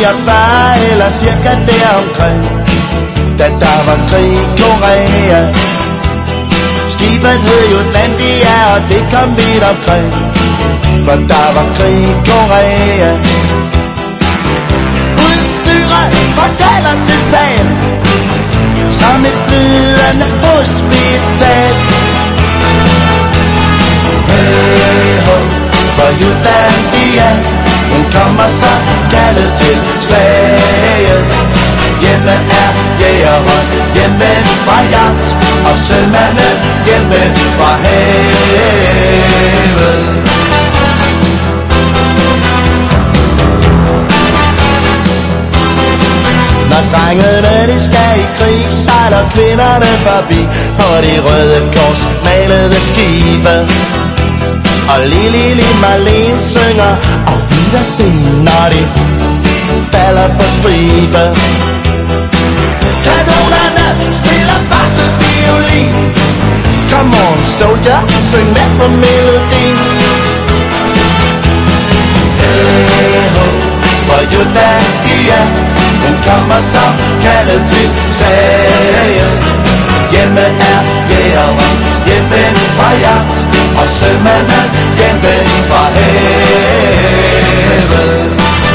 49 eller cirka deromkring, da der var krig i Korea. Skibet hed Jutlandia, og det kom vidt omkring, for der var krig i Korea. Udstyret fortæller til sagen, som et flydende hospital. Hey ho, for Jutlandia, hun kommer så kaldet til slaget. Hjemme er jægeren, hjemme fra jagt, og sømanden hjemme fra havet. Når drengene de skal i krig, sejler kvinderne forbi på de røde kors malede skibe. Og Lili Marlene synger og wiedersehen, når de falder på stribe. Kanonerne spiller første violin. Come on soldier, syng med på melodien. Hey ho, for Jutlandia, hun kommer så kaldet til slaget. Hjemme er jægeren, hjemme fra jagt, og sømanden hjemme fra havet.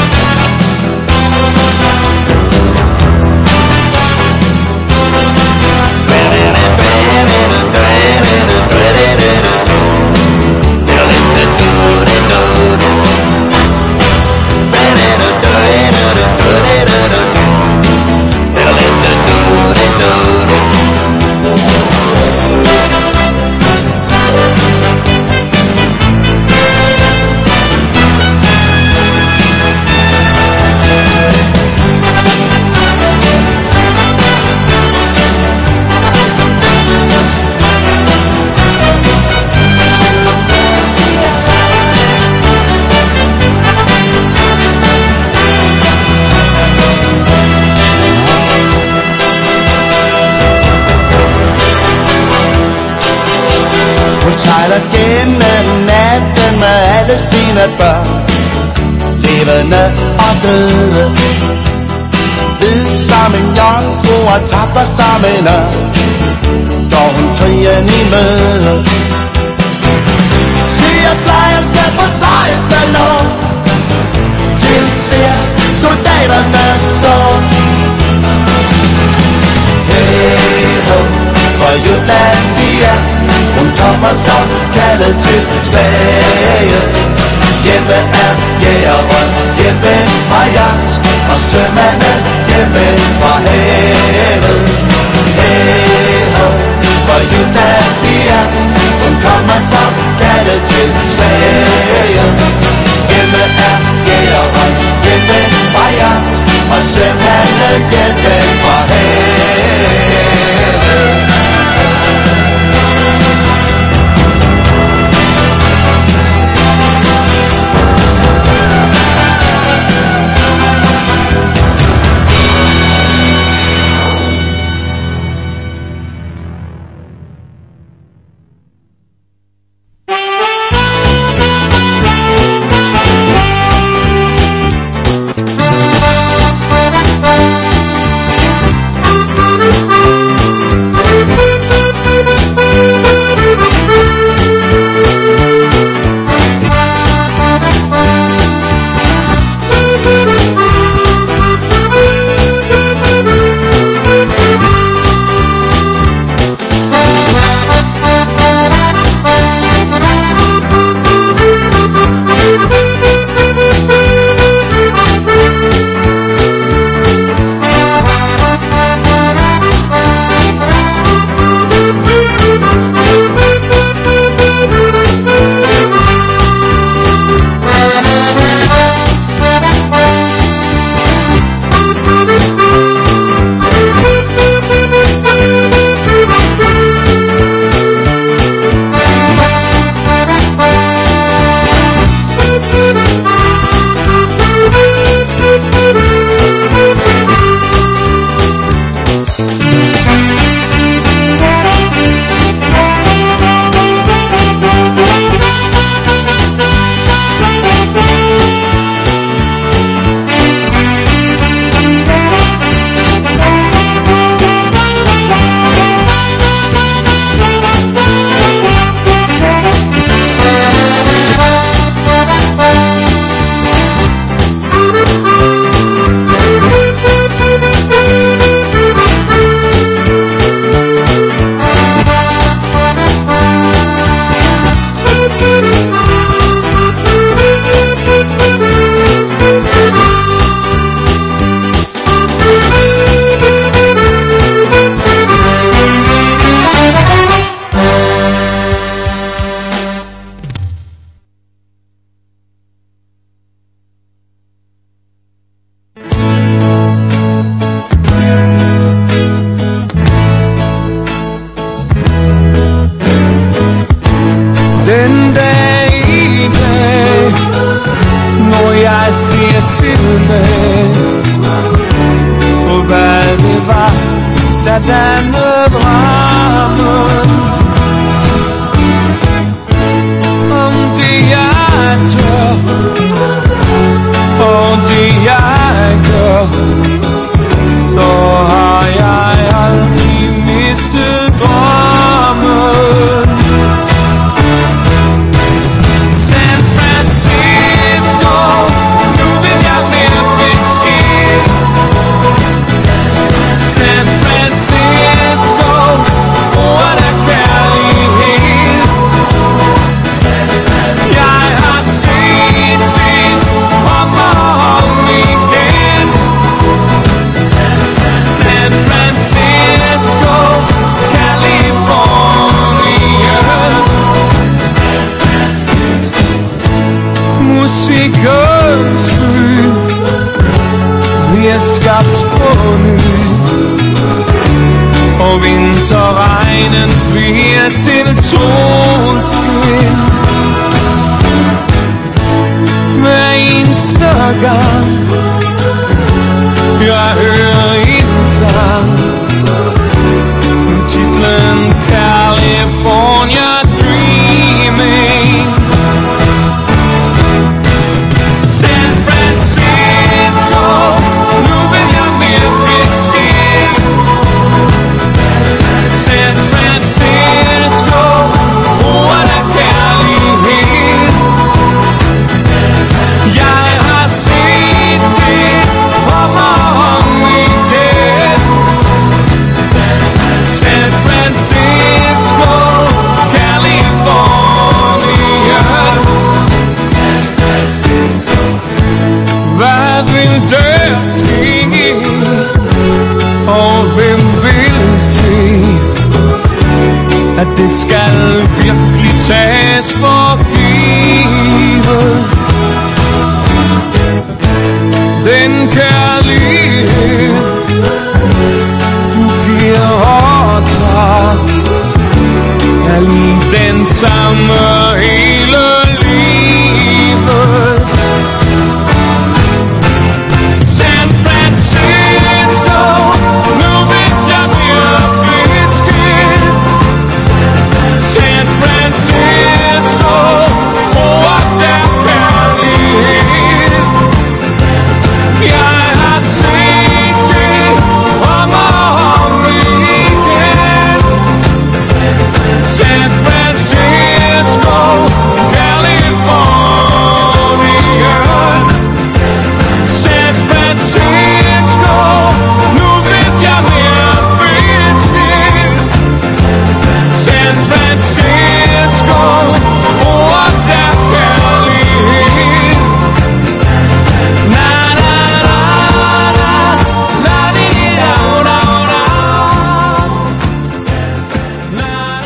Hun sejler gennem natten med alle sine børn, levende og døde. Hvid som en jomfru og tapper som en ørn, går hun krigen i møde. Sygeplejerske på sejeste lov, tilser soldaterne så. Hey ho, for Jutlandia, hun kommer så kaldet til slaget. Hjemme er jægeren, hjemme fra jagt, og sømanden hjemme fra havet. Hey ho, for Jutlandia, hun kommer så kaldet til slaget. Hjemme er jægeren, hjemme fra jagt, og sømanden hjemme fra havet. er skabt på ny, og vinterregnen bliver til solskin. Hver eneste gang jeg hører en sang, titlen California Dreaming. San Francisco, nu vil jeg mere fiske. San Francisco, hvor der kærlighed. Jeg har set det om og om igen. San Francisco, California. Hvad vil der ske, og hvem vil se, at det skal virkelig tages for givet? Den kærlighed, du giver og tager, er lige den samme hele livet. San Francisco, nu vil jeg mere fiske. San Francisco, hvor der kærlighed. Jeg har set det om og om igen. San Francisco, California. San Francisco, nu vil jeg mere fiske. San Francisco, hvor der kærlighed. Na na na na, la di da da da. Na na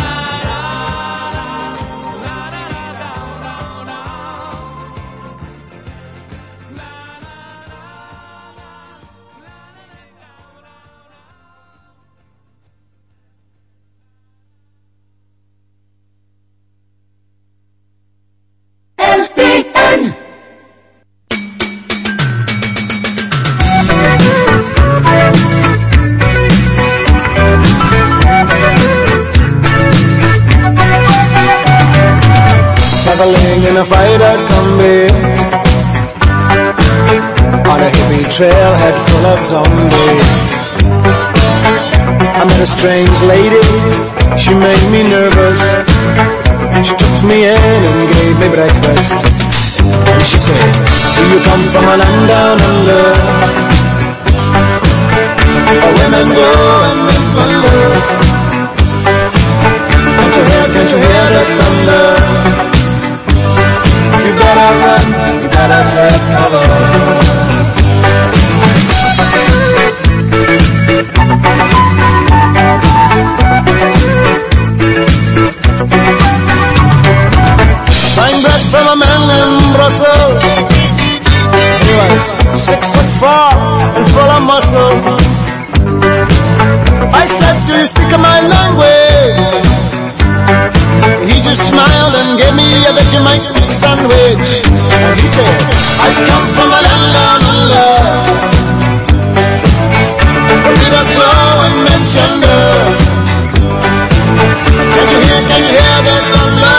LPN. Traveling in a freighter combi on a hippie trailhead full of zombies. I met a strange lady, she made me nervous. She took me in and gave me breakfast. And she said, do you come from a land down under, where women go and men wonder? Can't you hear the thunder? You better run, you better take cover. Buying bread from a man in Brussels. He was 6'4" and full of muscle. I said, do you speak my language? He just smiled and gave me a Vegemite sandwich. And he said, I come from a land down under, from Peter's Slow and Manchester. Can you hear the thunder?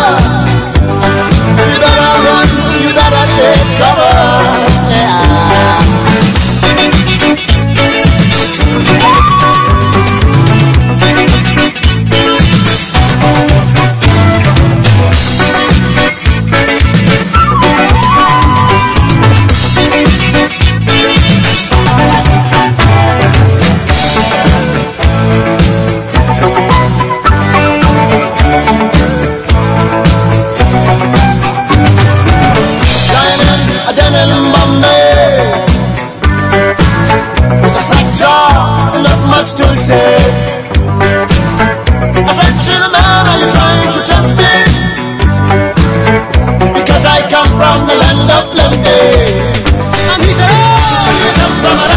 You better run, you better take cover. Yeah. Much to say. I said to the man, are you trying to tempt me? Because I come from the land of plenty. And he said, oh, you come from a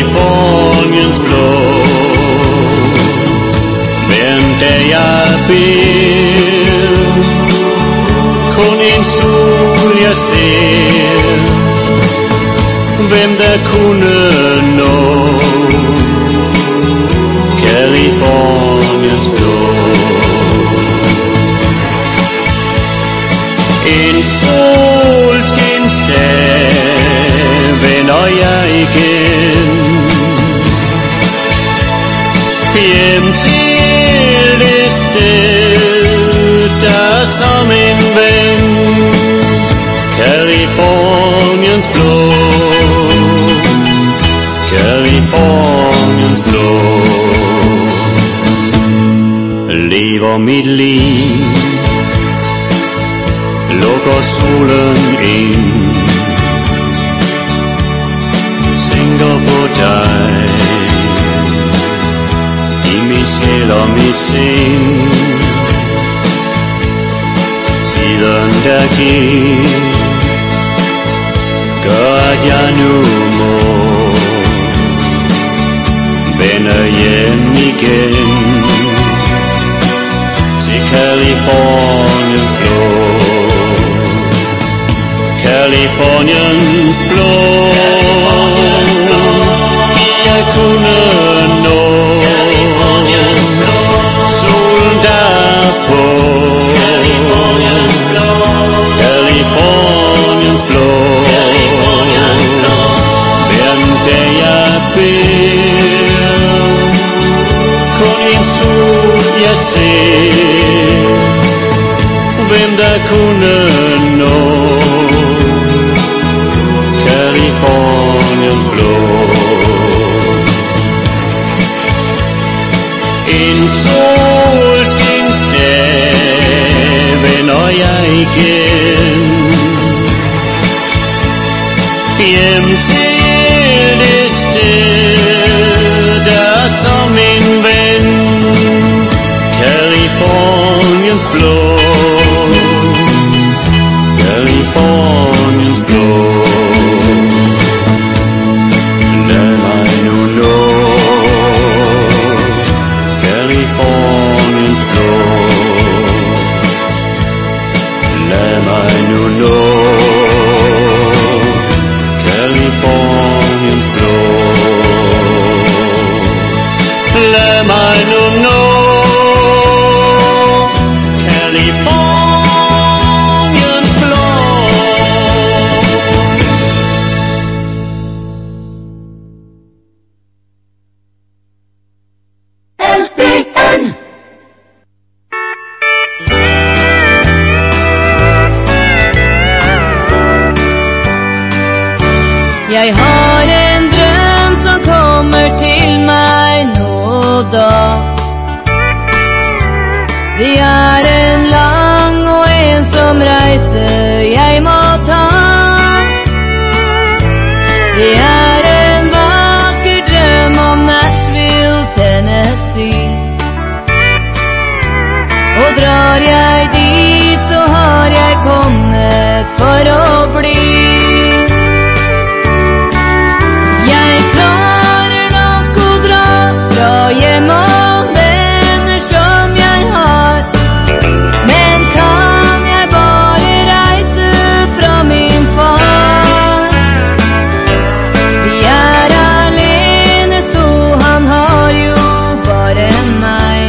Kaliforniens blå. Men da jeg beder, kun en sol jeg ser, hvem der kunne nå Kaliforniens blå. En solskinsdag vender jeg igen hjem til det sted, der som en ven Kaliforniens blå. Kaliforniens blå. Lever mit liv, lukker solen ind, tænker på dig i min sjæl og mit sind. Tiden der gik, gør at jeg nu må vende hjem igen til Kaliforniens blå. Kaliforniens blå. Jeg kunne nå solen derpå. Kaliforniens blå. Kaliforniens blå. Hver dag jeg beder, kun en sol jeg ser, hvem der kunne nå Kaliforniens blå. En solskinsdag vender jeg igen hjem til det sted, der som en ven Kaliforniens blå. Kaliforniens blå. Lad mig nu nå Kaliforniens blå. Lad mig nu nå Kaliforniens blå. Lad mig nu nå Kaliforniens blå. LPN. Jeg har en drøm som kommer til meg nå og da. Det er en lang og ensom reise jeg må ta. Det er en vakker drøm om Nashville, Tennessee. Og drar jeg dit, så har jeg kommet for å bli. Jeg klarer nok å dra fra hjem og venner som jeg har. Men kan jeg bare reise fra min far? Vi er alene, så han har jo bare meg.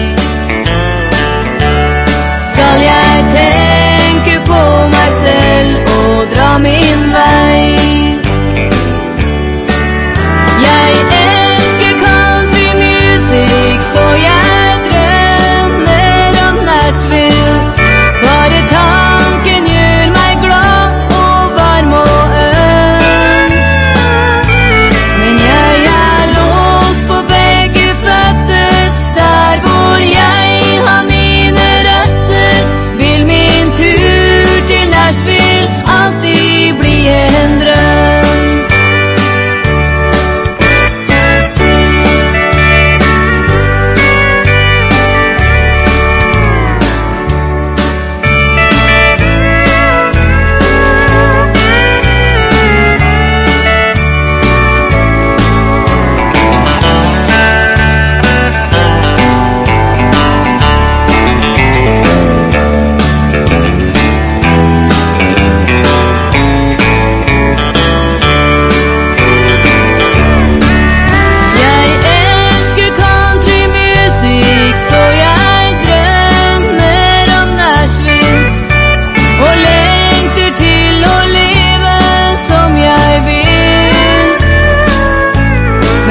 Skal jeg tenke på meg selv og dra min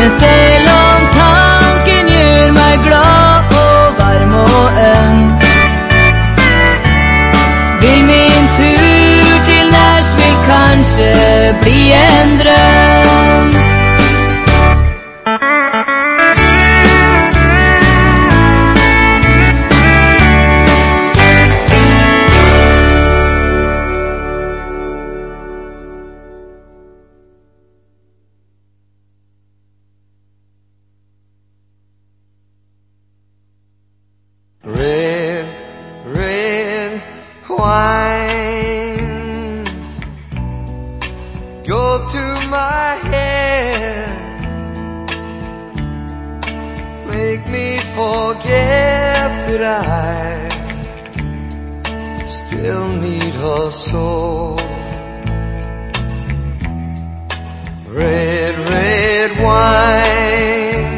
Men selv om tanken gjør meg glad og varm og øm, vil min tur til Nashville kanskje bli en drøm. Red, red wine, go to my head, make me forget that I still need her so. Red, red wine,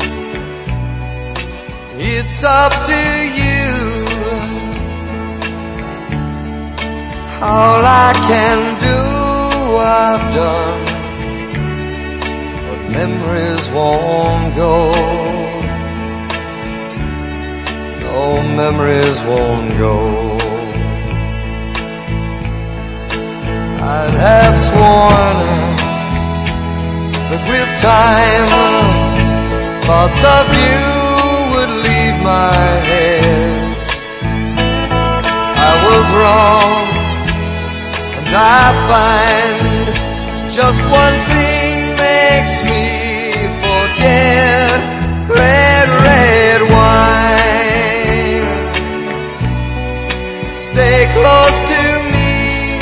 it's up to you. All I can do, I've done, but memories won't go. No, memories won't go. I'd have sworn that with time, thoughts of you would leave my head. I was wrong, and I find just one thing makes me forget. Red, red wine, stay close to me,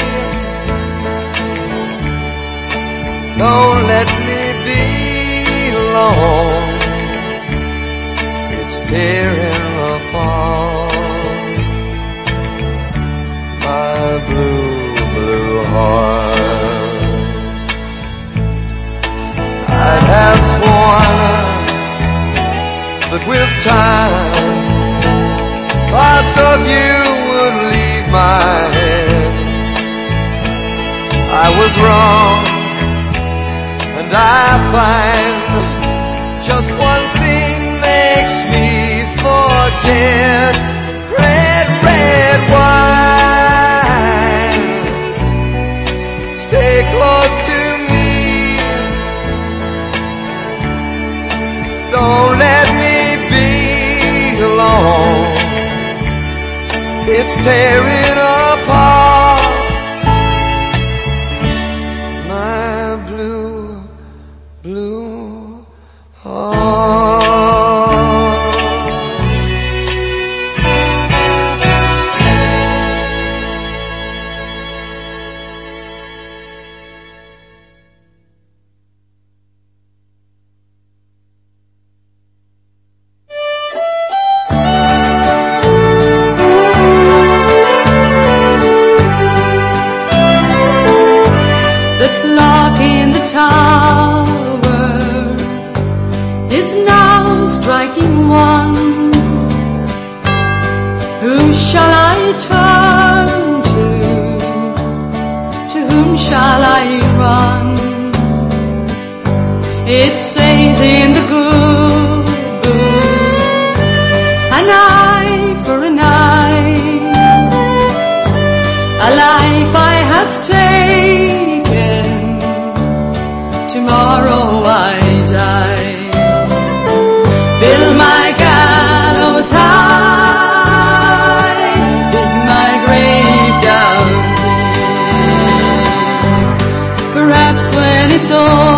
don't let me be alone. It's tearing apart my blue, blue heart. I'd have sworn that with time, parts of you would leave my head. I was wrong, and I find just one thing makes me forget. Red, red wine, stay close to me, don't let me be alone. It's tearing apart my blue, blue heart. The clock in the tower is now striking one. Whom shall I turn to? To whom shall I run? It says in the good book, an eye for an eye. A life I have taken, tomorrow I die. Build my gallows high, dig my grave down deep. Perhaps when it's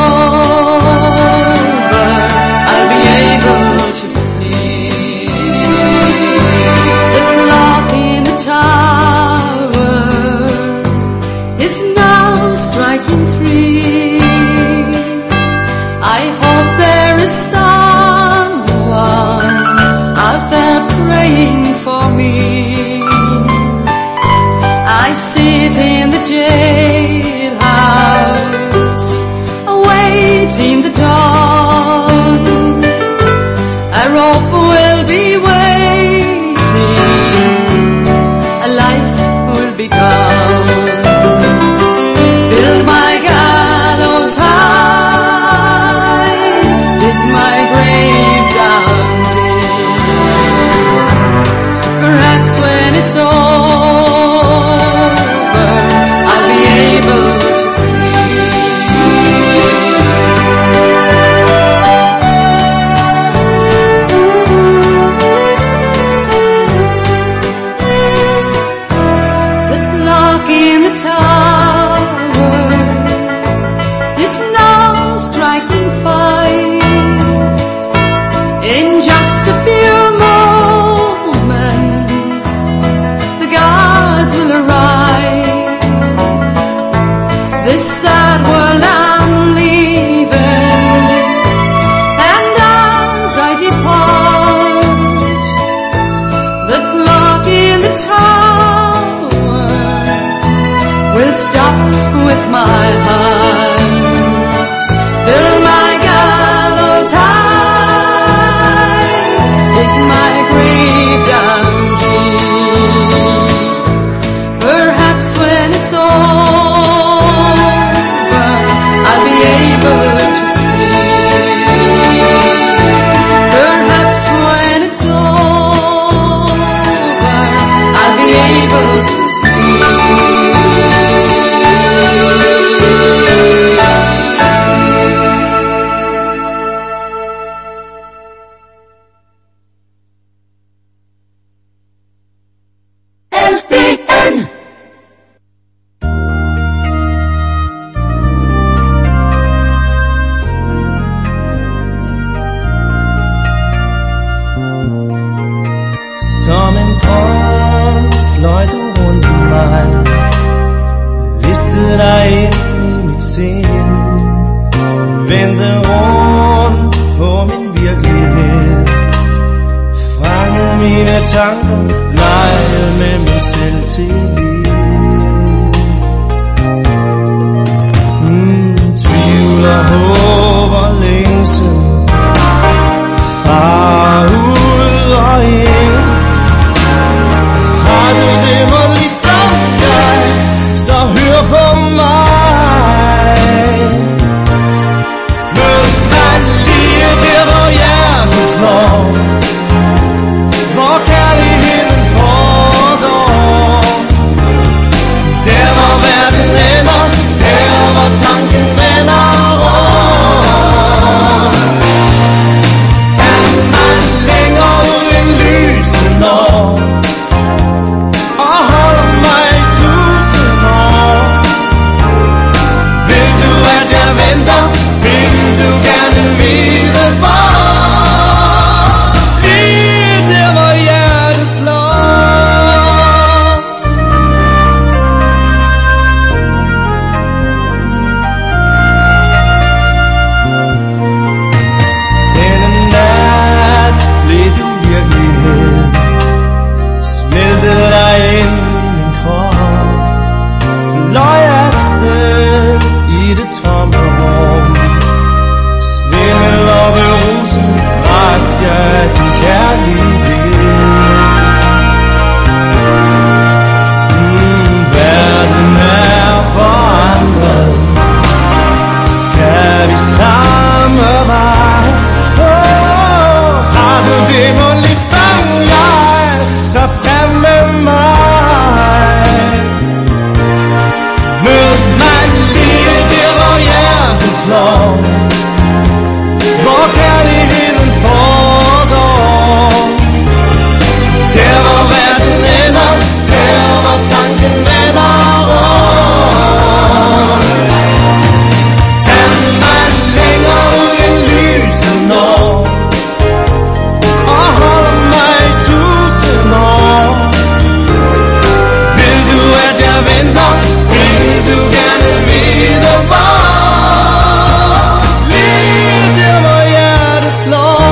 over, I'll be able to see the clock in the tower is now striking 3. I hope there is someone out there praying for me. I sit in the jailhouse, this sad world I'm leaving, and as I depart, the clock in the tower will stop with my heart. Fill my gallows high, dig my grave down deep. Perhaps when it's over, I'll be able to sleep. Perhaps when it's over, I'll be able to Som en drøm fløj du rundt om mig, listede dig ind i mit sind, vendte rundt på min virkelighed, fangede mine tanker, legede med min selvtillid. Tvivl og håb og længsel, far ud og ind. Har du det må ligesom jeg, så hør på mig. Mød mig lige der hvor hjertet slår, hvor kærligheden foregår. Der hvor verden ender, der hvor tanken vender rundt. Tag mig længere ud end lyset når, og holder mig i 1000 år. Vil du at jeg venter, vil du gerne vide hvor. Lige der hvor hjertet slår. Denne nat blev din virkelighed, smeltede dig ind i min krop, fløj afsted i det tomme rum. Svimmel og beruset drak jeg din kærlighed. Verden er forandret, skal vi samme vej? Har du det må ligesom jeg, så tag med mig. Mød mig lige der hvor hjertet slår, hvor kærligheden foregår. Der hvor verden ender, der hvor tanken vender rundt. Tag mig længere ud end lyset når, og holder mig i 1000 år. Vil du at jeg venter, vil du gerne vide hvor. Lige der hvor hjertet slår,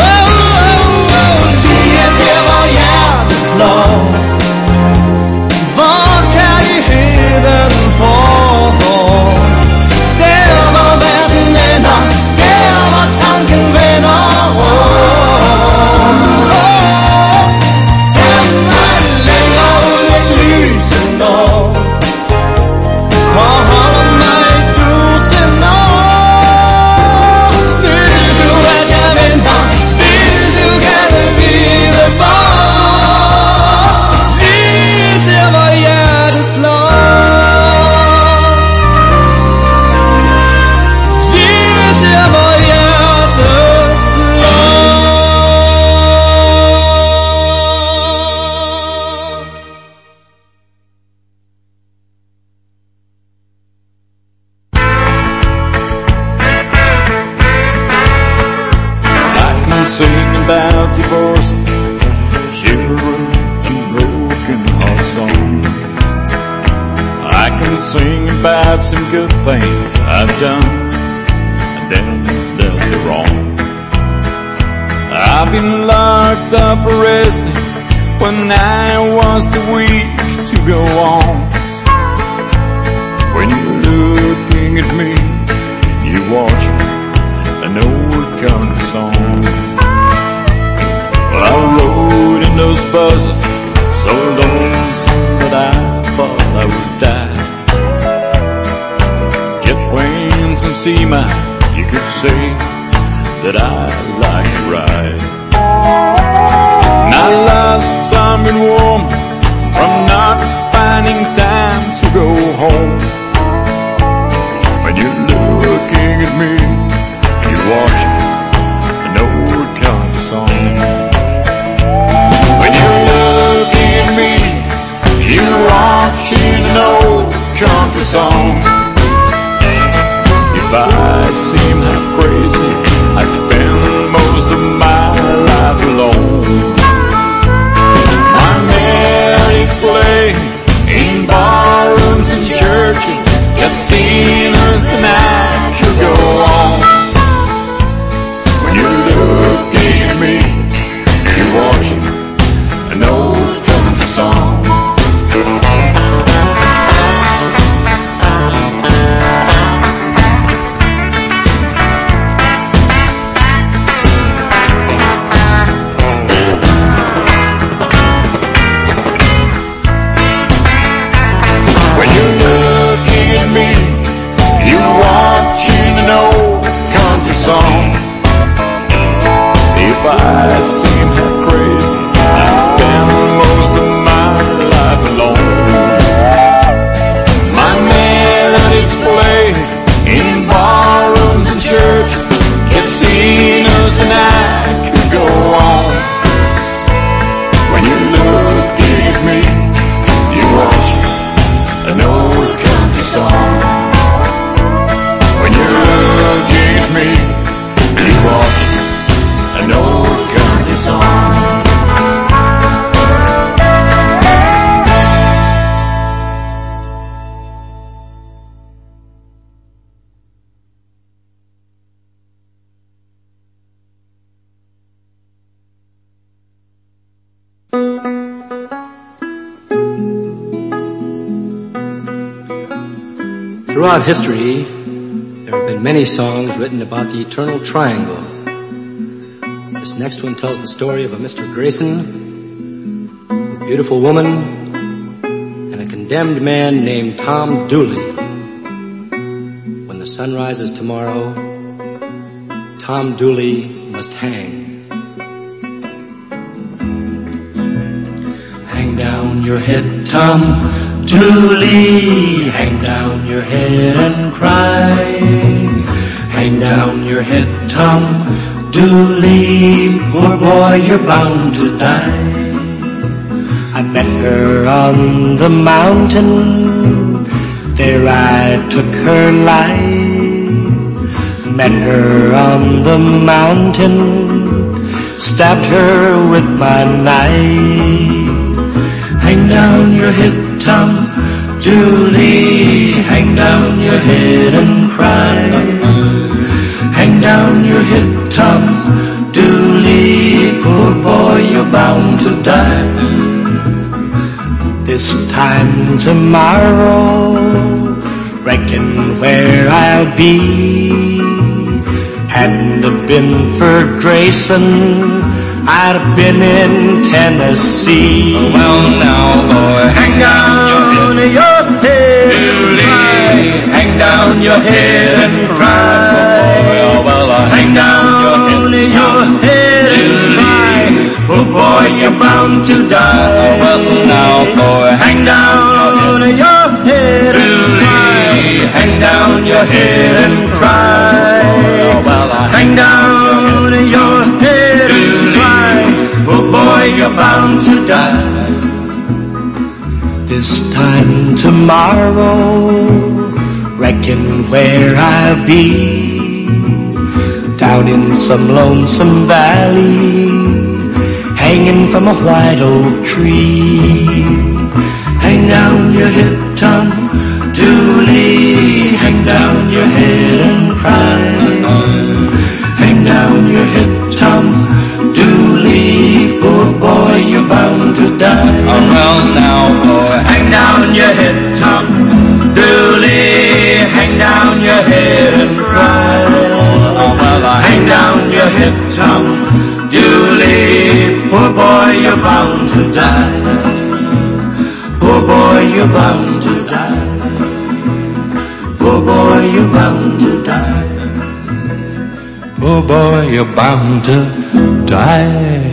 lige der hvor hjertet slår, hvor kærligheden foregår. Der hvor verden ender, der hvor tanken vender rundt. Tag mig længere ud end lyset når, og holder mig i 1000 år. Vil du at jeg venter, vil du gerne vide hvor. Lige der hvor hjertet slår, lige der hvor hjertet slår. I can sing about divorce, chivalry and broken heart songs. I can to sing about some good things I've done, and then they'll say wrong. I've been locked up, arrested, when I was too weak to go on. When you're looking at me, you're watching an old country song. Well, I rode in those buses, so lonesome that I thought I would die. Jet planes and sea miles, you could say that I like to ride. And I lost some good woman from not finding time to go home. When you're looking at me, you're watching an old country song. When you're looking at me, you're watching an old country song. If I seem half crazy, I spend most of my life alone. My melodies play in barrooms and churches, casinos, and I could go on. When you're looking at me, you're watching an old country song. When you're looking at me, you're watching an old country song. If I seem half crazy, I spend most of my life alone. My melodies play in barrooms and churches, casinos, and I could go on. When you're looking at me, you're watching an old country song. When you're looking at me, you're watching an old country song. Throughout history, there have been many songs written about the eternal triangle. This next one tells the story of a Mr. Grayson, a beautiful woman, and a condemned man named Tom Dooley. When the sun rises tomorrow, Tom Dooley must hang. Hang down your head, Tom Dooley, hang down your head and cry. Hang down your head, Tom Dooley, poor boy, you're bound to die. I met her on the mountain, there I took her life. Met her on the mountain, stabbed her with my knife. Hang down your head, Tom Dooley, hang down your head and cry. Hang down your head, Tom Dooley, poor boy, you're bound to die. This time tomorrow, reckon where I'll be. Hadn't it been for Grayson, I'd have been in Tennessee. Well now, boy, hang down your head and cry. Hang down your head and cry. Hang down your head and cry. Oh boy, you're bound to die. Well now, boy, hang down your head and cry. Hang down your head and cry. Hang down your head and cry. Oh boy, you're bound to die. This time tomorrow, reckon where I'll be. Down in some lonesome valley, hanging from a white oak tree. Hang down your head, Tom Dooley, hang down your head and cry. Hang down your head, Tom Dooley, poor boy, you're bound to die. Oh, well, now, boy, hang down your head, Tom Dooley, hang down your head and cry. Oh, well, hang down your head, Tom Dooley, poor boy, you're bound to die. Poor boy, you're bound to die. Poor boy, you're bound to die. Poor boy, you're bound to die.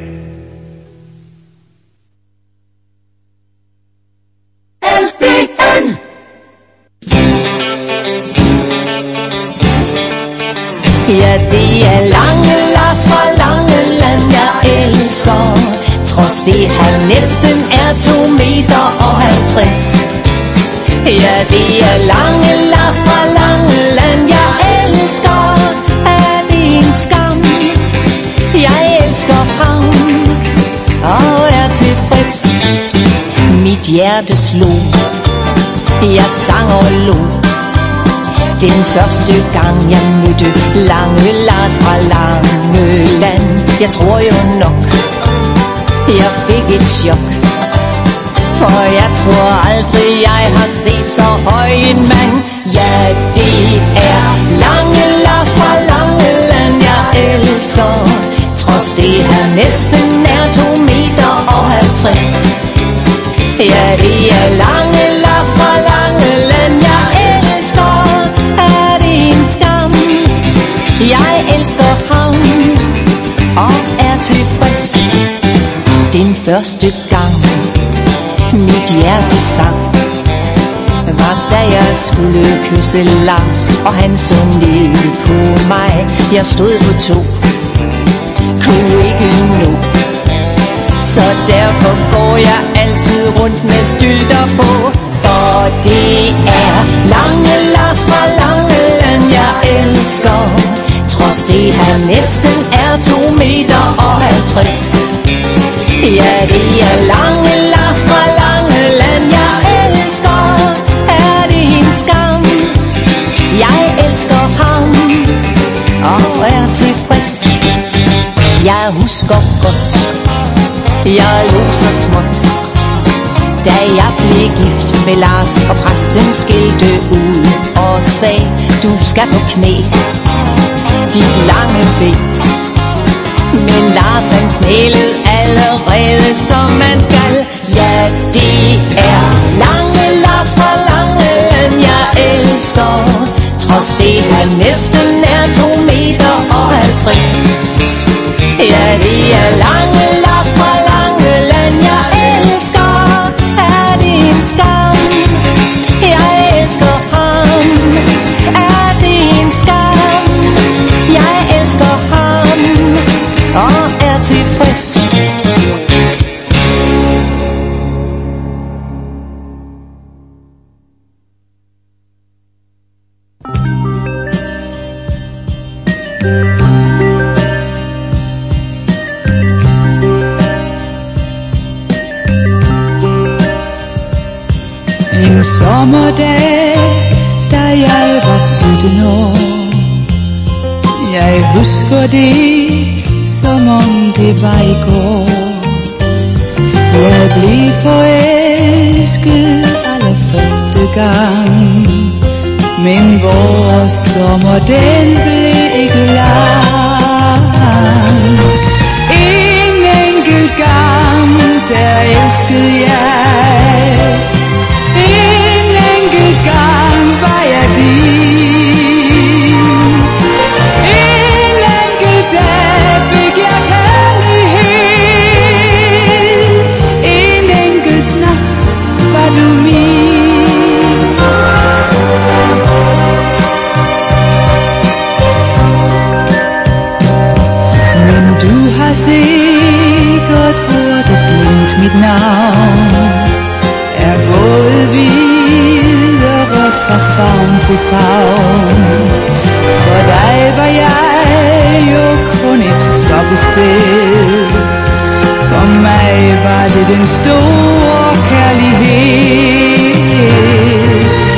Ja, det er Lange Lars fra Langeland, jeg elsker. Trods det han næsten er 2,50 meter. Ja, det er Lange Lars fra Langeland, jeg elsker. Er det en skam? Jeg elsker ham og er tilfreds. Mit hjerte slog, jeg sang og lå. Den første gang jeg mødte Lange Lars fra Langeland. Jeg tror jo nok, jeg fik et chok. For jeg tror aldrig jeg har set så høj en mand. Ja, det er Lange Lars fra Langeland, jeg elsker. Trods det han næsten er 2,50 meter. Ja, det er Lange Lars fra Langeland, jeg elsker. Er det en skam? Jeg elsker ham og er tilfreds. Den første gang mit hjerte sang var da jeg skulle kysse Lars, og han så ned på mig. Jeg stod på 2, kunne ikke nå, så derfor går jeg altid rundt med stylter på. For det er Lange Lars fra Langeland, jeg elsker. Trods det han næsten er 2,50 meter. Ja, det er Lange Lars fra Langeland, jeg elsker. Er det en skam? Jeg elsker ham og er tilfreds. Jeg husker godt, jeg lå så småt, da jeg blev gift med Lars, og præsten skilte ud og sagde, du skal på knæ, dit lange fe. Men Lars han knælede allerede som man skal. Ja, det er Lange Lars fra Langeland, jeg elsker. Trods det han næsten er 2,50 meter. Ja, det er Lange Lars fra Langeland, jeg elsker. Er det en skam? Jeg elsker ham. Er det en skam? Jeg elsker ham og er tilfreds. En sommerdag, da jeg var 17 år, jeg husker det, som om det var i går. Jeg blev forelsket allerførste gang, men vores sommer, den blev ikke lang. En enkelt gang, der elskede jeg. En enkelt gang var jeg din. En enkelt dag fik jeg kærlighed. En enkelt nat var du min. Men du har sikkert hurtigt glemt mit navn, er gået videre fra favn til favn. For dig var jeg jo kun et stoppested. For mig var det den store kærlighed.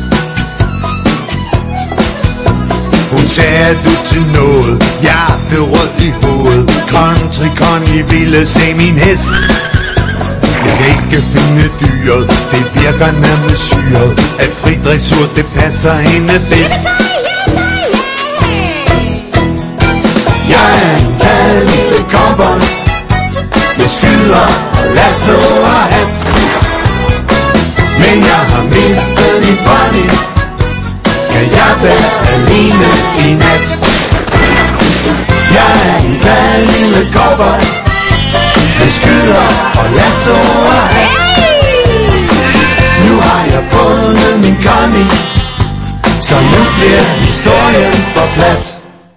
Sagde du til noget? Jeg blev rød i hovedet. Country Connie ville se min hest. Jeg kan ikke finde dyret. Det virker nærmest syret. At fri dressur, det passer hende bedst. Jeg er en glad lille cowboy med skyder og lasso og hat. Men jeg har mistet min pony. Skal jeg være alene i nat? Jeg er en glad lille cowboy med skyder og lasso og hat. Nu har jeg fundet min Connie, så nu bliver historien for plat.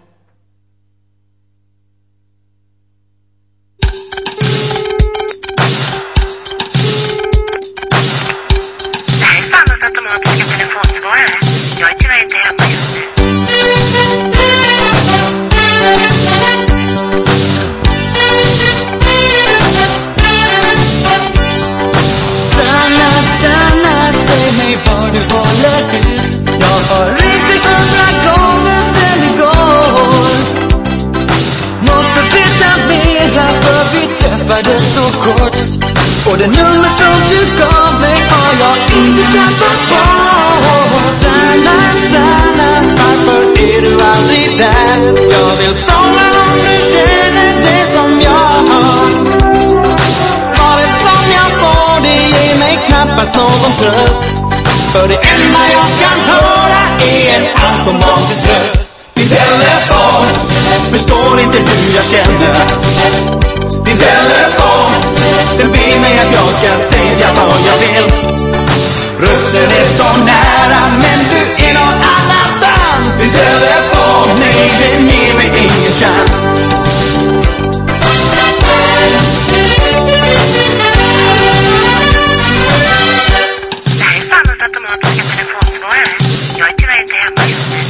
Och det nummer som du gav mig har jag inte tappat bort. Sanna, Sanna, varför är du aldrig där? Jag vill fråga om du känner det som jag har. Svaret som jag får, det ger mig knappast någon tröst. För det enda jag kan höra är en automatisk röst. Din telefon, förstår inte hur jag känner. Din telefon, den ber mig att jag ska säga vad jag vill. Rösten är så nära, men du är någon annanstans. Din telefon, nej, den ger mig ingen chans. Det här är Sannas automatiska telefonsvarare. Jag är tyvärr inte hemma just nu.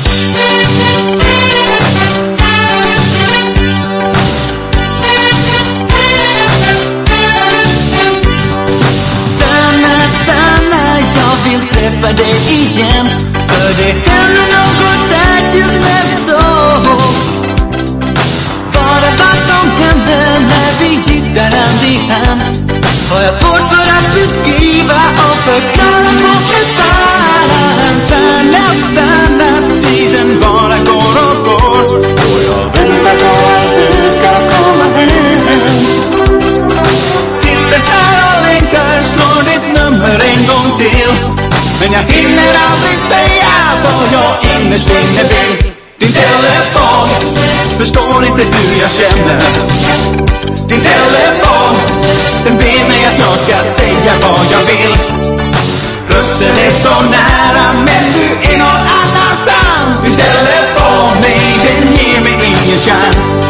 Jag vill träffa dig igen. För det händer något särskilt när vi sov. Bara vad som händer när vi gick där hand i hand har jag svårt för att beskriva och förklara på ett annat. Sanna, Sanna, tiden bara går och går. Och jag väntar på att du ska komma hem. Sitter här och längtar, slår ditt nummer en gång till. Men jag hinner aldrig säga vad jag innerst inne vill. Din telefon, förstår inte hur jag känner. Din telefon, den ber mig att jag ska säga vad jag vill. Rösten är så nära, men du är någon annanstans. Din telefon, nej, den ger mig ingen chans.